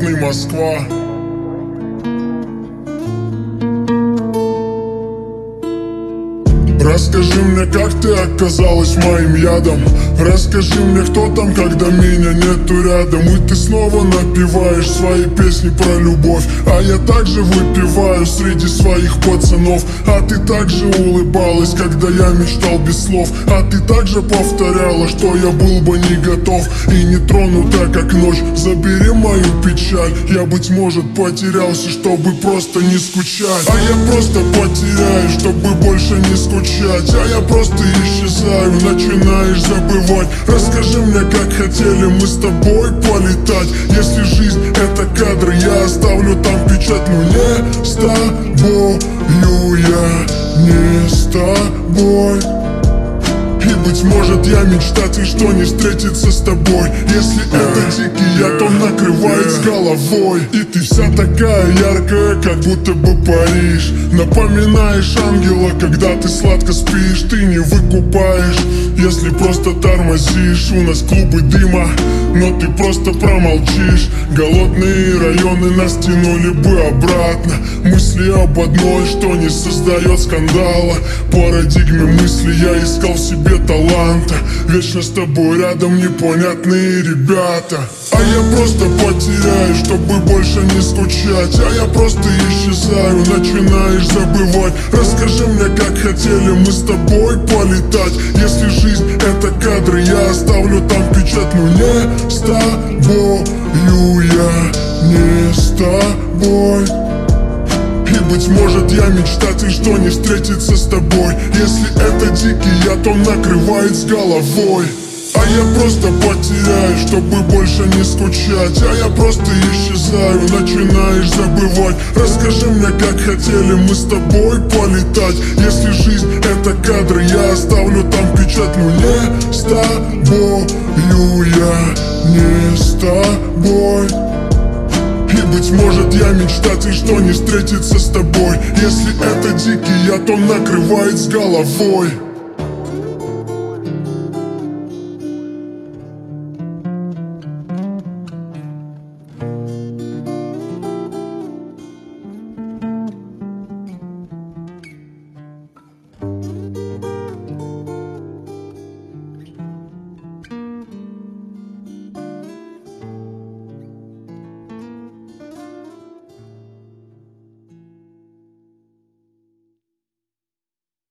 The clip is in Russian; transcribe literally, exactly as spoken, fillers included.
Болотный, Москва. Расскажи мне, как ты оказалась моим ядом. Расскажи мне, кто там, когда меня нету рядом. И ты снова напеваешь свои песни про любовь, а я также выпиваю среди своих пацанов. А ты также улыбалась, когда я мечтал без слов. А ты также повторяла, что я был бы не готов. И не тронута, как ночь, забери мою печаль. Я, быть может, потерялся, чтобы просто не скучать. А я просто потеряю, чтобы больше не скучать. А я просто исчезаю, начинаешь забывать. Расскажи мне, как хотели мы с тобой полетать. Если жизнь это кадры, я оставлю там печать. Но не с тобою я, не с тобой. И, быть может, я мечтатель, что не встретиться с тобой. Если это дикий я, то накрывает с головой. И ты вся такая яркая, как будто бы Париж. Напоминаешь ангела, когда ты сладко спишь. Ты не выкупаешь, если просто тормозишь. У нас клубы дыма, но ты просто промолчишь. Голодные районы нас тянули бы обратно. Мысли об одной, что не создает скандала. Парадигме мысли я искал в себе таланта. Вечно с тобой рядом непонятные ребята. А я просто потеряю, чтобы больше не скучать. А я просто исчезаю, начинаешь забывать. Расскажи мне, как хотели мы с тобой полетать. Если жизнь это кадры, я оставлю там печать. Но не с тобою я, не с тобой. И, быть может, я мечтатель, что не встретиться с тобой. Если это дикий я, то накрывает с головой. А я просто потеряю, чтобы больше не скучать. А я просто исчезаю, начинаешь забывать. Расскажи мне, как хотели мы с тобой полетать. Если жизнь это кадры, я оставлю там печать. Но не с тобою я, не с тобой. И, быть может, я мечтатель, что не встретиться с тобой. Если это дикий я, то накрывает с головой.